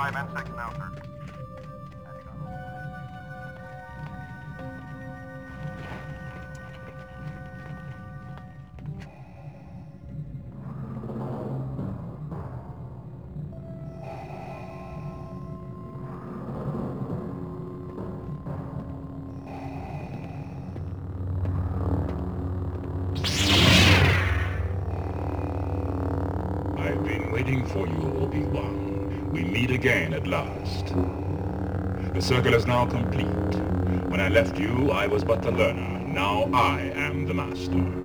5 and 6 now, sir. I've been waiting for you, Obi-Wan. We meet again at last. The circle is now complete. When I left you, I was but the learner. Now I am the master.